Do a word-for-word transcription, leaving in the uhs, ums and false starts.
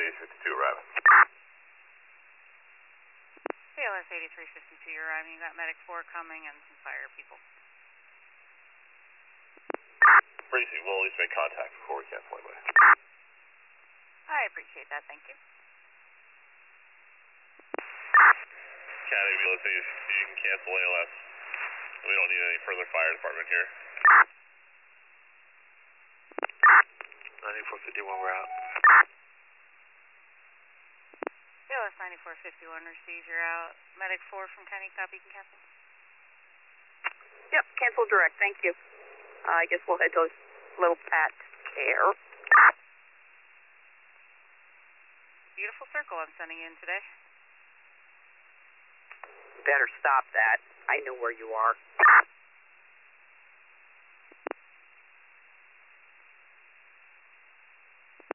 eighty-three fifty-two arriving. A L S eighty-three fifty-two, you're arriving. You got Medic four coming and some fire people. Breezy, we'll at least make contact before we cancel anyway. I appreciate that, thank you. Caddy, let's see if you can cancel A L S. We don't need any further fire department here. ninety-four fifty-one, we're out. A L S ninety-four fifty-one, receive, you're out. Medic four from Kenny, copy, you can cancel? Yep, cancel direct, thank you. Uh, I guess we'll head to Low Pat Care. Beautiful circle I'm sending in today. Better stop that. I know where you are.